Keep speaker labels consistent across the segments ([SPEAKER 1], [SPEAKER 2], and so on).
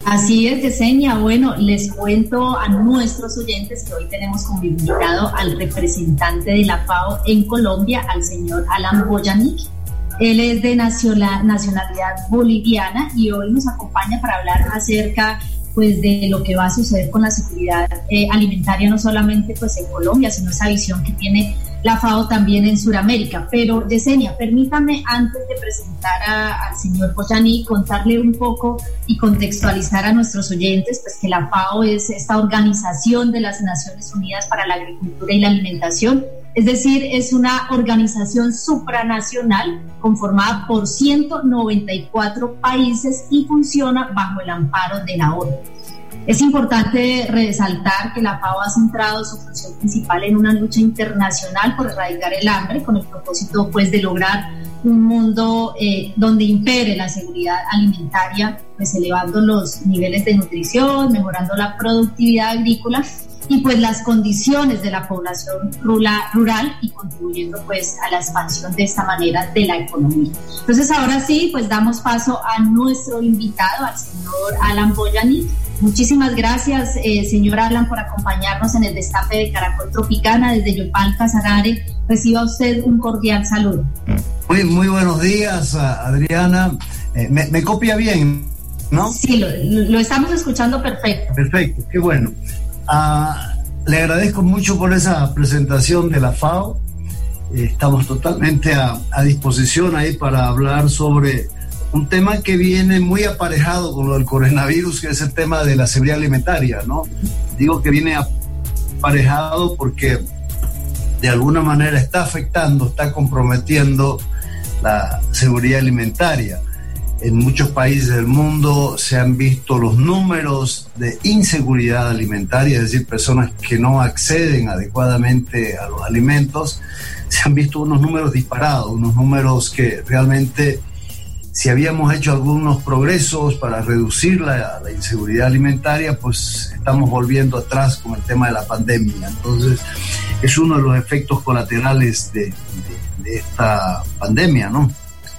[SPEAKER 1] Así es, Yesenia. Bueno, les cuento a nuestros oyentes que hoy tenemos como invitado al representante de la FAO en Colombia, al señor Alan Boyanik. Él es de nacionalidad boliviana y hoy nos acompaña para hablar acerca pues de lo que va a suceder con la seguridad alimentaria, no solamente pues en Colombia, sino esa visión que tiene la FAO también en Sudamérica. Pero, Yesenia, permítame, antes de presentar al señor Boyanik, contarle un poco y contextualizar a nuestros oyentes pues que la FAO es esta organización de las Naciones Unidas para la Agricultura y la Alimentación. Es decir, es una organización supranacional conformada por 194 países y funciona bajo el amparo de la ONU. Es importante resaltar que la FAO ha centrado su función principal en una lucha internacional por erradicar el hambre, con el propósito pues de lograr un mundo donde impere la seguridad alimentaria, pues elevando los niveles de nutrición, mejorando la productividad agrícola y pues las condiciones de la población rural y contribuyendo pues a la expansión de esta manera de la economía. Entonces ahora sí, pues damos paso a nuestro invitado, al señor Alan Boyanik. Muchísimas gracias, señor Alan, por acompañarnos en el destape de Caracol Tropicana desde Yopal, Casanare. Reciba usted un cordial saludo.
[SPEAKER 2] Muy buenos días, Adriana. ¿Me copia bien, no?
[SPEAKER 1] Sí, lo estamos escuchando perfecto.
[SPEAKER 2] Perfecto, qué bueno. Le agradezco mucho por esa presentación de la FAO. Estamos totalmente a disposición ahí para hablar sobre un tema que viene muy aparejado con lo del coronavirus, que es el tema de la seguridad alimentaria, ¿no? Digo que viene aparejado porque de alguna manera está afectando, está comprometiendo la seguridad alimentaria. En muchos países del mundo se han visto los números de inseguridad alimentaria, es decir, personas que no acceden adecuadamente a los alimentos. Se han visto unos números disparados, unos números que realmente, si habíamos hecho algunos progresos para reducir la inseguridad alimentaria, pues estamos volviendo atrás con el tema de la pandemia. Entonces, es uno de los efectos colaterales de esta pandemia, ¿no?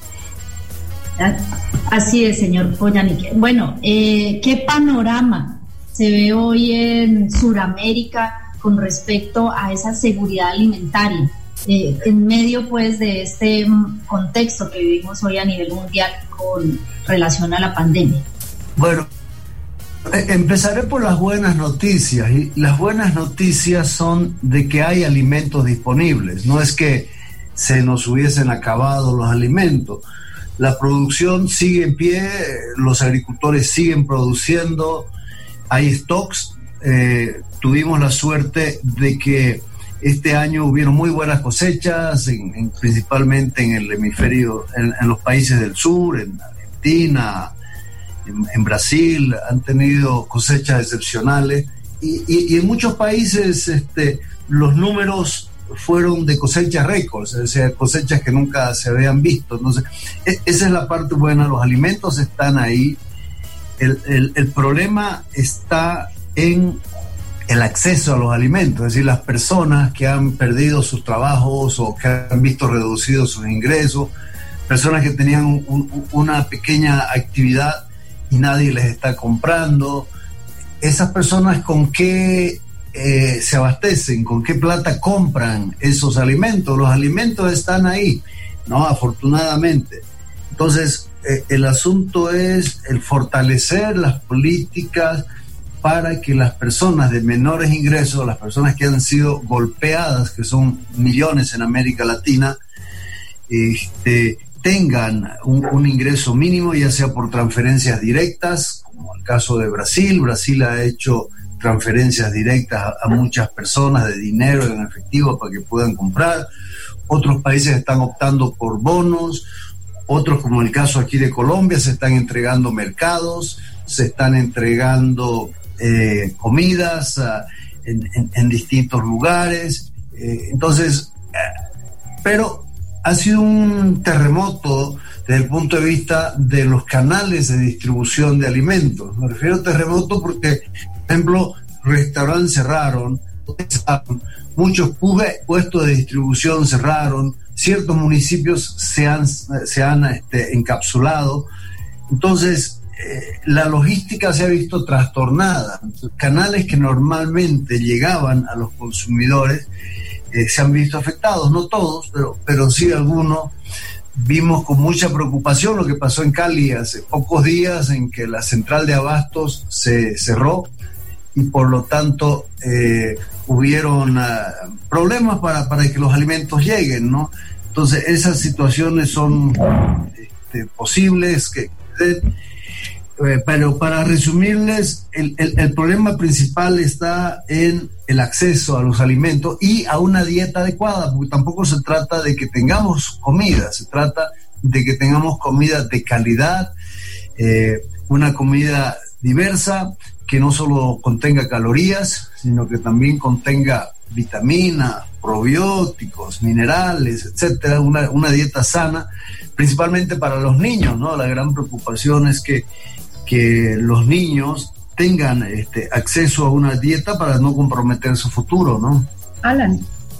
[SPEAKER 1] Así es, señor Boyanik. Bueno, ¿qué panorama se ve hoy en Sudamérica con respecto a esa seguridad alimentaria? En medio pues de este contexto que vivimos hoy a nivel mundial con relación a la pandemia.
[SPEAKER 2] Bueno, empezaré por las buenas noticias, y las buenas noticias son de que hay alimentos disponibles. No es que se nos hubiesen acabado los alimentos. La producción sigue en pie, los agricultores siguen produciendo, hay stocks. Tuvimos la suerte de que este año hubieron muy buenas cosechas, principalmente en el hemisferio, en los países del sur, en Argentina, en Brasil, han tenido cosechas excepcionales. Y en muchos países los números fueron de cosechas récords, es decir, cosechas que nunca se habían visto. Entonces, esa es la parte buena, los alimentos están ahí. El problema está en el acceso a los alimentos, es decir, las personas que han perdido sus trabajos o que han visto reducidos sus ingresos, personas que tenían una pequeña actividad y nadie les está comprando. Esas personas, ¿con qué se abastecen? ¿Con qué plata compran esos alimentos? Los alimentos están ahí, ¿no? Afortunadamente. Entonces, el asunto es el fortalecer las políticas para que las personas de menores ingresos, las personas que han sido golpeadas, que son millones en América Latina, tengan un ingreso mínimo, ya sea por transferencias directas, como el caso de Brasil. Brasil ha hecho transferencias directas a muchas personas de dinero en efectivo para que puedan comprar. Otros países están optando por bonos, otros, como el caso aquí de Colombia, se están entregando mercados, se están entregando comidas en distintos lugares. Entonces, pero ha sido un terremoto desde el punto de vista de los canales de distribución de alimentos. Me refiero a terremoto porque, por ejemplo, restaurantes cerraron, muchos puestos de distribución cerraron, ciertos municipios se han encapsulado. Entonces, la logística se ha visto trastornada. Canales que normalmente llegaban a los consumidores se han visto afectados, no todos, pero sí algunos. Vimos con mucha preocupación lo que pasó en Cali hace pocos días, en que la central de abastos se cerró y por lo tanto hubieron problemas para que los alimentos lleguen, ¿no? Entonces esas situaciones son posibles pero para resumirles, el problema principal está en el acceso a los alimentos y a una dieta adecuada, porque tampoco se trata de que tengamos comida, se trata de que tengamos comida de calidad, una comida diversa, que no solo contenga calorías, sino que también contenga vitaminas, probióticos, minerales, etcétera, una dieta sana, principalmente para los niños, ¿no? La gran preocupación es que los niños tengan acceso a una dieta para no comprometer su futuro, ¿no?
[SPEAKER 3] Alan,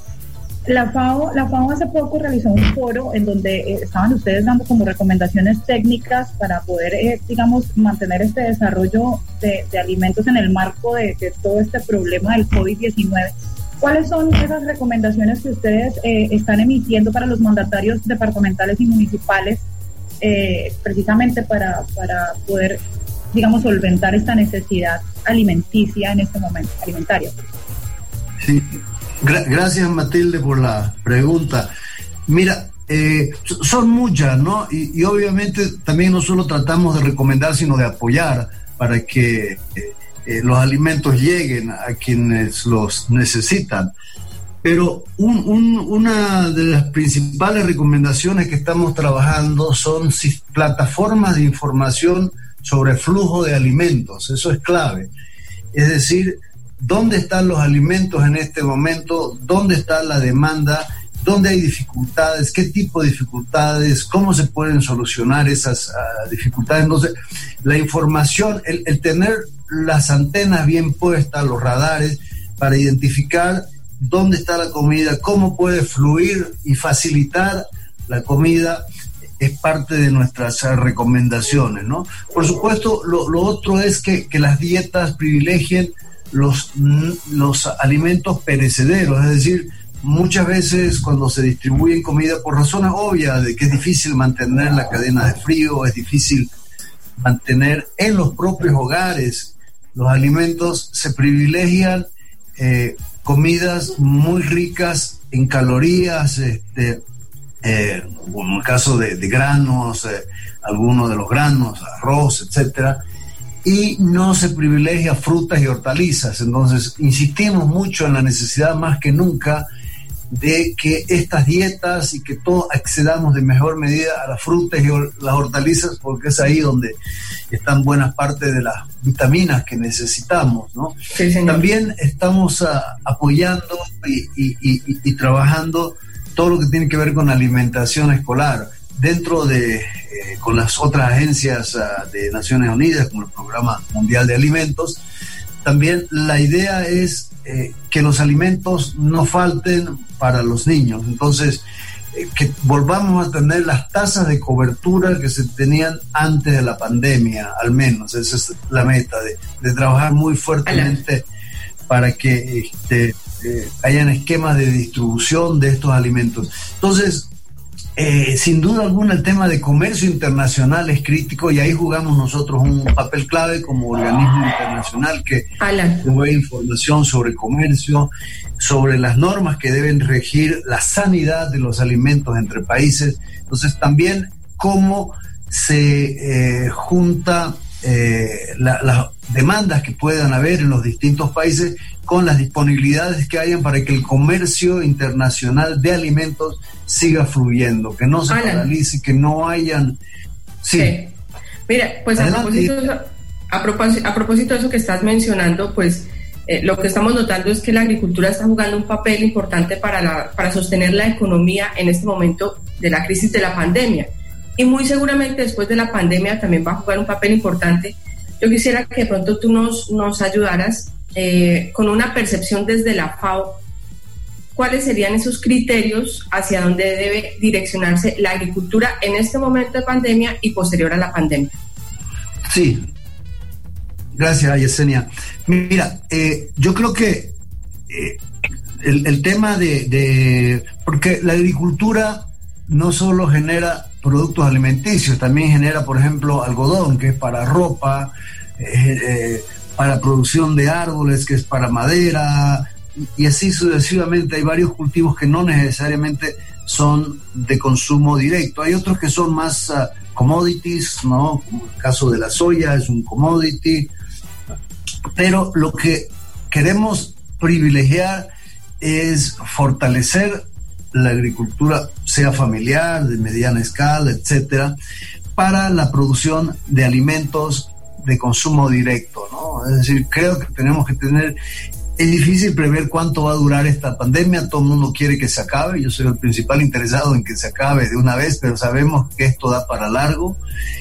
[SPEAKER 3] la FAO hace poco realizó un foro en donde estaban ustedes dando como recomendaciones técnicas para poder, mantener este desarrollo de alimentos en el marco de todo este problema del COVID-19. ¿Cuáles son esas recomendaciones que ustedes están emitiendo para los mandatarios departamentales y municipales precisamente para poder, solventar esta necesidad alimenticia en este momento, alimentaria?
[SPEAKER 2] Sí, gracias Matilde por la pregunta. Mira, son muchas, ¿no? Y obviamente también no solo tratamos de recomendar, sino de apoyar para que los alimentos lleguen a quienes los necesitan. Pero una de las principales recomendaciones que estamos trabajando son plataformas de información sobre flujo de alimentos. Eso es clave. Es decir, ¿dónde están los alimentos en este momento? ¿Dónde está la demanda? ¿Dónde hay dificultades? ¿Qué tipo de dificultades? ¿Cómo se pueden solucionar esas dificultades? Entonces, la información, el tener las antenas bien puestas, los radares, para identificar dónde está la comida, cómo puede fluir y facilitar la comida, es parte de nuestras recomendaciones, ¿no? Por supuesto, lo otro es que las dietas privilegien los alimentos perecederos, es decir, muchas veces cuando se distribuyen comida, por razones obvias de que es difícil mantener la cadena de frío, es difícil mantener en los propios hogares los alimentos, se privilegian comidas muy ricas en calorías, como el caso de granos, algunos de los granos, arroz, etcétera, y no se privilegia frutas y hortalizas. Entonces insistimos mucho en la necesidad más que nunca de que estas dietas y que todos accedamos de mejor medida a las frutas y las hortalizas, porque es ahí donde están buenas partes de las vitaminas que necesitamos, ¿no? Sí, también estamos apoyando y trabajando todo lo que tiene que ver con alimentación escolar dentro de con las otras agencias de Naciones Unidas, como el Programa Mundial de Alimentos. También la idea es que los alimentos no falten para los niños. Entonces, que volvamos a tener las tasas de cobertura que se tenían antes de la pandemia, al menos. Esa es la meta, de trabajar muy fuertemente para que hayan esquemas de distribución de estos alimentos. Entonces, sin duda alguna el tema de comercio internacional es crítico, y ahí jugamos nosotros un papel clave como organismo internacional que provee información sobre comercio, sobre las normas que deben regir la sanidad de los alimentos entre países. Entonces también cómo se junta las demandas que puedan haber en los distintos países con las disponibilidades que hayan para que el comercio internacional de alimentos siga fluyendo, que no se paralice, que no hayan... Sí.
[SPEAKER 4] Mira, pues a propósito de eso que estás mencionando, pues lo que estamos notando es que la agricultura está jugando un papel importante para sostener la economía en este momento de la crisis de la pandemia, y muy seguramente después de la pandemia también va a jugar un papel importante. Yo quisiera que de pronto tú nos ayudaras con una percepción desde la FAO. ¿Cuáles serían esos criterios hacia dónde debe direccionarse la agricultura en este momento de pandemia y posterior a la pandemia?
[SPEAKER 2] Sí, gracias, Yesenia. Mira, yo creo que el tema porque la agricultura no solo genera productos alimenticios, también genera, por ejemplo, algodón, que es para ropa, para producción de árboles, que es para madera, y así sucesivamente. Hay varios cultivos que no necesariamente son de consumo directo. Hay otros que son más commodities, ¿no? Como el caso de la soya, es un commodity. Pero lo que queremos privilegiar es fortalecer la agricultura, sea familiar, de mediana escala, etcétera, para la producción de alimentos de consumo directo, ¿no? Es decir, creo que tenemos que tener... Es difícil prever cuánto va a durar esta pandemia, todo el mundo quiere que se acabe, yo soy el principal interesado en que se acabe de una vez, pero sabemos que esto da para largo.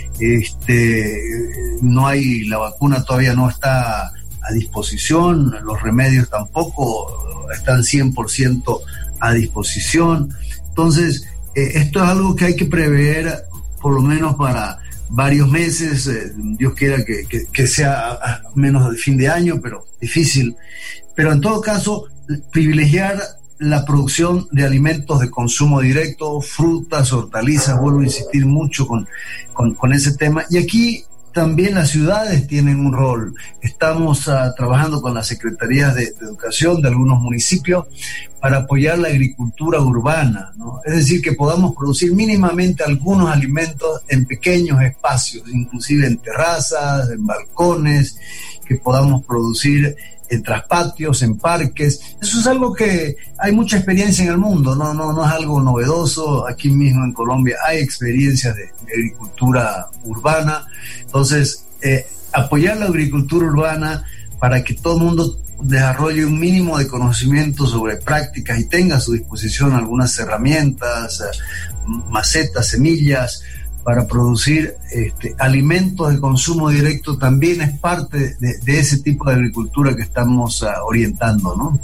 [SPEAKER 2] No hay, la vacuna todavía no está a disposición, los remedios tampoco están 100% a disposición. Entonces, esto es algo que hay que prever por lo menos para varios meses. Dios quiera que sea menos del fin de año, pero difícil. Pero en todo caso, privilegiar la producción de alimentos de consumo directo, frutas, hortalizas, vuelvo a insistir mucho con ese tema. Y aquí también las ciudades tienen un rol. Estamos trabajando con las secretarías de educación de algunos municipios para apoyar la agricultura urbana, ¿no? Es decir, que podamos producir mínimamente algunos alimentos en pequeños espacios, inclusive en terrazas, en balcones, que podamos producir en traspatios, en parques. Eso es algo que hay mucha experiencia en el mundo, no es algo novedoso. Aquí mismo en Colombia hay experiencias de agricultura urbana. Entonces, apoyar la agricultura urbana para que todo el mundo desarrolle un mínimo de conocimiento sobre prácticas y tenga a su disposición algunas herramientas, macetas, semillas, para producir alimentos de consumo directo, también es parte de ese tipo de agricultura que estamos orientando, ¿no?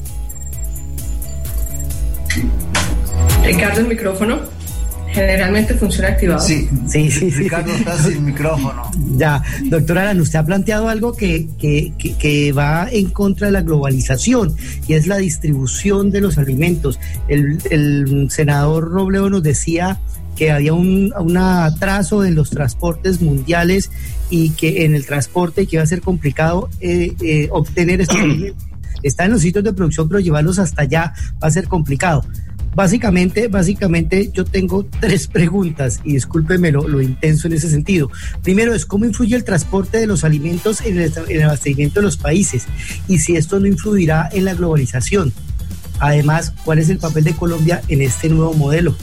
[SPEAKER 4] Ricardo, el micrófono generalmente funciona activado.
[SPEAKER 2] Sí. Ricardo está sin micrófono.
[SPEAKER 5] Ya, doctora Arana, usted ha planteado algo que va en contra de la globalización, y es la distribución de los alimentos. El senador Robledo nos decía que había un atraso en los transportes mundiales y que en el transporte que iba a ser complicado obtener estos alimentos. Está en los sitios de producción, pero llevarlos hasta allá va a ser complicado. Básicamente yo tengo 3 preguntas, y discúlpeme lo intenso en ese sentido. Primero es, ¿cómo influye el transporte de los alimentos en el abastecimiento de los países? Y si esto no influirá en la globalización. Además, ¿cuál es el papel de Colombia en este nuevo modelo?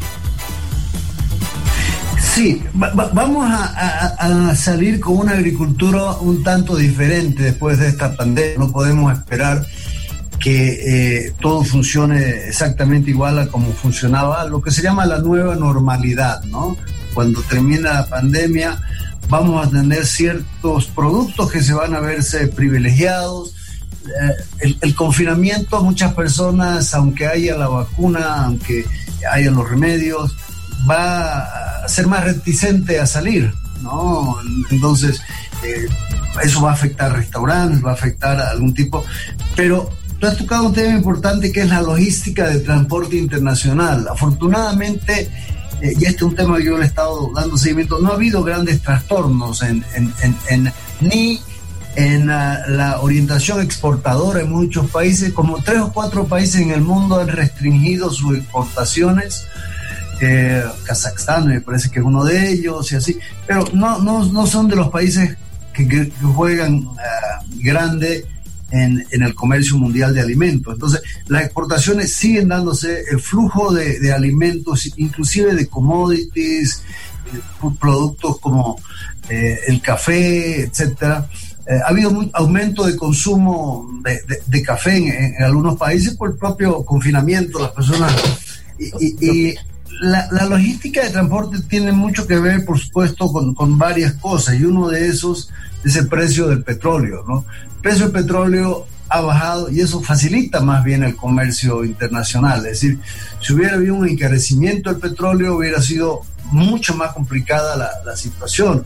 [SPEAKER 2] Sí, vamos a salir con una agricultura un tanto diferente después de esta pandemia. No podemos esperar que todo funcione exactamente igual a como funcionaba, lo que se llama la nueva normalidad, ¿no? Cuando termina la pandemia vamos a tener ciertos productos que se van a verse privilegiados. El confinamiento, muchas personas, aunque haya la vacuna, aunque haya los remedios, va a ser más reticente a salir, ¿no? Entonces, eso va a afectar restaurantes, va a afectar a algún tipo, pero tú has tocado un tema importante que es la logística de transporte internacional. Afortunadamente, y este es un tema que yo le he estado dando seguimiento, no ha habido grandes trastornos ni en la orientación exportadora en muchos países. Como 3 o 4 países en el mundo han restringido sus exportaciones. Kazajstán me parece que es uno de ellos y así, pero no son de los países que juegan grande en el comercio mundial de alimentos. Entonces las exportaciones siguen dándose, el flujo de alimentos, inclusive de commodities, productos como el café, etcétera. Ha habido un aumento de consumo de café en algunos países por el propio confinamiento. Las personas y la logística de transporte tiene mucho que ver, por supuesto, con varias cosas, y uno de esos es el precio del petróleo, ¿no? El precio del petróleo ha bajado y eso facilita más bien el comercio internacional. Es decir, si hubiera habido un encarecimiento del petróleo, hubiera sido mucho más complicada la situación.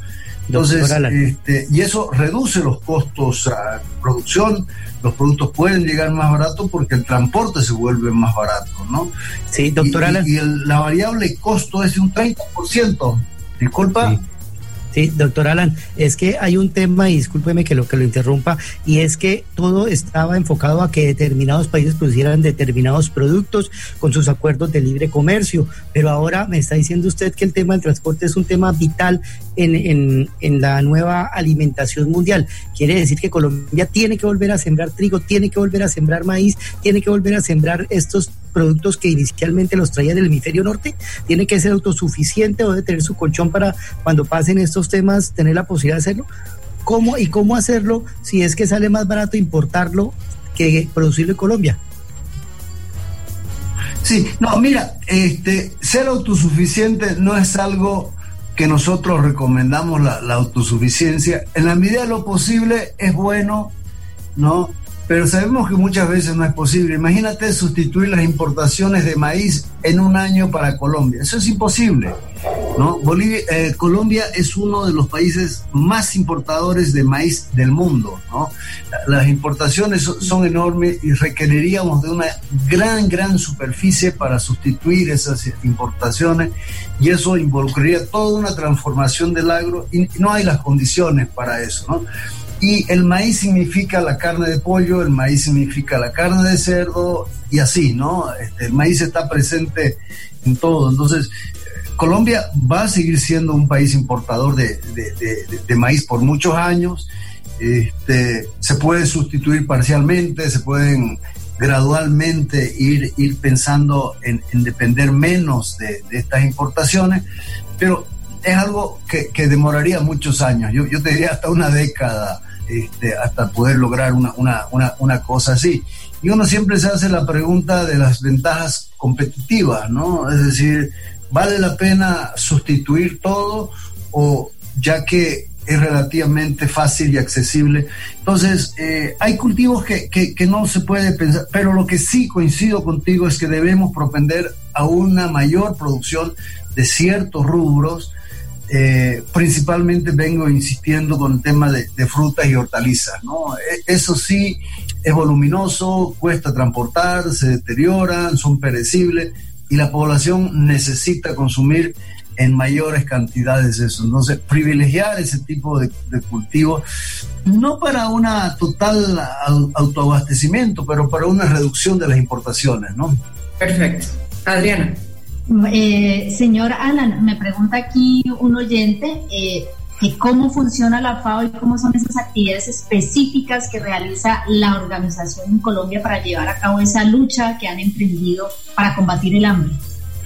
[SPEAKER 2] Entonces, y eso reduce los costos de producción, los productos pueden llegar más baratos porque el transporte se vuelve más barato, ¿no?
[SPEAKER 5] Sí, doctor Alan.
[SPEAKER 2] Y la variable costo es de un 30%. Disculpa.
[SPEAKER 5] Sí. Sí, doctor Alan, es que hay un tema, y discúlpeme que lo interrumpa, y es que todo estaba enfocado a que determinados países producieran determinados productos con sus acuerdos de libre comercio, pero ahora me está diciendo usted que el tema del transporte es un tema vital en la nueva alimentación mundial. Quiere decir que Colombia tiene que volver a sembrar trigo, tiene que volver a sembrar maíz, tiene que volver a sembrar estos productos que inicialmente los traía del hemisferio norte, tiene que ser autosuficiente o debe tener su colchón para cuando pasen estos temas tener la posibilidad de hacerlo. ¿Cómo hacerlo si es que sale más barato importarlo que producirlo en Colombia?
[SPEAKER 2] Sí, no, mira, ser autosuficiente no es algo que nosotros recomendamos, la autosuficiencia. En la medida de lo posible es bueno, ¿no? Pero sabemos que muchas veces no es posible. Imagínate sustituir las importaciones de maíz en un año para Colombia. Eso es imposible, ¿no? Colombia es uno de los países más importadores de maíz del mundo, ¿no? Las importaciones son enormes y requeriríamos de una gran superficie para sustituir esas importaciones, y eso involucraría toda una transformación del agro y no hay las condiciones para eso, ¿no? Y el maíz significa la carne de pollo, el maíz significa la carne de cerdo y así, ¿no? El maíz está presente en todo. Entonces, Colombia va a seguir siendo un país importador de maíz por muchos años. Se puede sustituir parcialmente, se pueden gradualmente ir pensando en depender menos de estas importaciones, pero es algo que demoraría muchos años. Yo te diría hasta una década, hasta poder lograr una cosa así. Y uno siempre se hace la pregunta de las ventajas competitivas, ¿no? Es decir, ¿vale la pena sustituir todo o ya que es relativamente fácil y accesible? Entonces, hay cultivos que no se puede pensar, pero lo que sí coincido contigo es que debemos propender a una mayor producción de ciertos rubros. Principalmente vengo insistiendo con el tema de frutas y hortalizas, ¿no? Eso sí es voluminoso, cuesta transportar, se deterioran, son perecibles y la población necesita consumir en mayores cantidades eso. Entonces, privilegiar ese tipo de cultivos, no para una total autoabastecimiento, pero para una reducción de las importaciones, ¿no?
[SPEAKER 4] Perfecto. Adriana.
[SPEAKER 1] Señor Alan, me pregunta aquí un oyente que cómo funciona la FAO y cómo son esas actividades específicas que realiza la organización en Colombia para llevar a cabo esa lucha que han emprendido para combatir el hambre.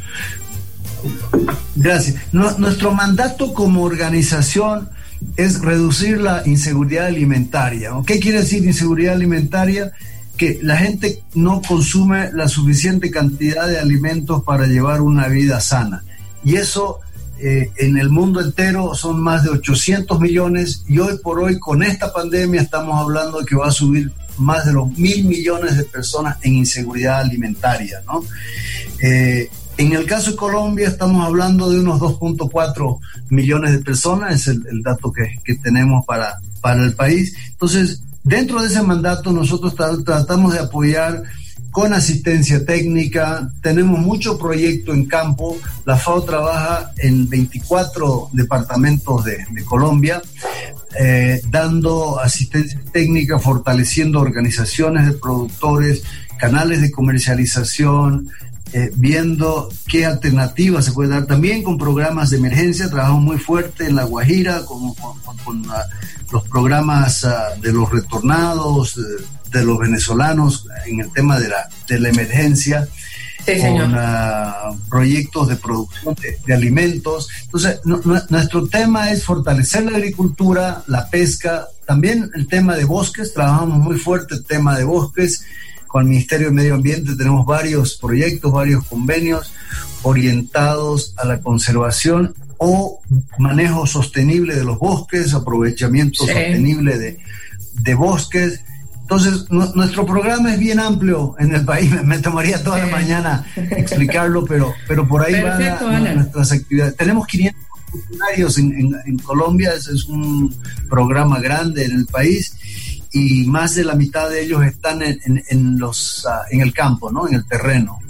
[SPEAKER 2] Gracias. Nuestro mandato como organización es reducir la inseguridad alimentaria, ¿no? ¿Qué quiere decir inseguridad alimentaria? Que la gente no consume la suficiente cantidad de alimentos para llevar una vida sana. Y eso en el mundo entero son más de 800 millones y hoy por hoy con esta pandemia estamos hablando de que va a subir más de los 1.000 millones de personas en inseguridad alimentaria, ¿no? En el caso de Colombia estamos hablando de unos 2.4 millones de personas, es el dato que tenemos para el país. Entonces, dentro de ese mandato nosotros tratamos de apoyar con asistencia técnica, tenemos mucho proyecto en campo, la FAO trabaja en 24 departamentos de Colombia, dando asistencia técnica, fortaleciendo organizaciones de productores, canales de comercialización, viendo qué alternativas se puede dar, también con programas de emergencia. Trabajamos muy fuerte en La Guajira con los programas de los retornados, de los venezolanos en el tema de la emergencia,
[SPEAKER 4] sí,
[SPEAKER 2] con proyectos de producción de alimentos. Entonces, nuestro tema es fortalecer la agricultura, la pesca, también el tema de bosques. Trabajamos muy fuerte el tema de bosques. Con el Ministerio de Medio Ambiente tenemos varios proyectos, varios convenios orientados a la conservación o manejo sostenible de los bosques, aprovechamiento sostenible de bosques. Entonces, nuestro programa es bien amplio en el país. Me tomaría toda la mañana explicarlo, pero por ahí van nuestras actividades. Tenemos 500 funcionarios en Colombia, es un programa grande en el país y más de la mitad de ellos están en el campo, ¿no? En el terreno.